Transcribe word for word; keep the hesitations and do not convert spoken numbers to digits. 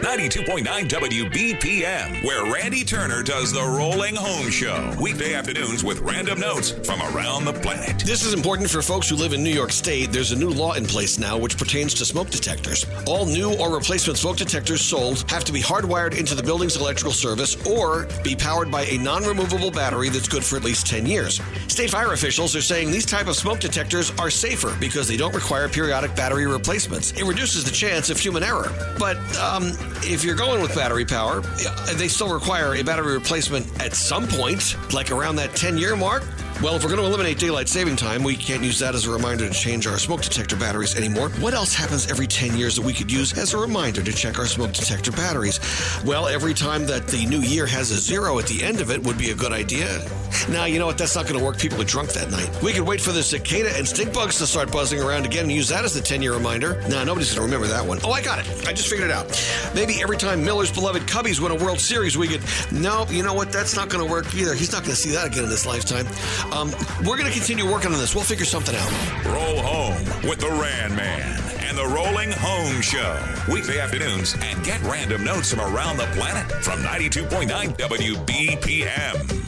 ninety-two point nine W B P M, where Randy Turner does the Rolling Home Show. Weekday afternoons with random notes from around the planet. This is important for folks who live in New York State. There's a new law in place now which pertains to smoke detectors. All new or replacement smoke detectors sold have to be hardwired into the building's electrical service or be powered by a non-removable battery that's good for at least ten years. State fire officials are saying these type of smoke detectors are safer because they don't require periodic battery replacements. It reduces the chance of human error. But um, if you're going with battery power, they still require a battery replacement at some point, like around that ten-year mark. Well, if we're going to eliminate daylight saving time, we can't use that as a reminder to change our smoke detector batteries anymore. What else happens every ten years that we could use as a reminder to check our smoke detector batteries? Well, every time that the new year has a zero at the end of it would be a good idea. Now, you know what? That's not going to work. People are drunk that night. We could wait for the cicada and stink bugs to start buzzing around again and use that as the ten-year reminder. Nah, nobody's going to remember that one. Oh, I got it. I just figured it out. Maybe every time Miller's beloved Cubbies win a World Series, we could... No, you know what? That's not going to work either. He's not going to see that again in this lifetime. Um, we're going to continue working on this. We'll figure something out. Roll home with the Ran Man and the Rolling Home Show. Weekday afternoons, and get random notes from around the planet from ninety-two point nine W B P M.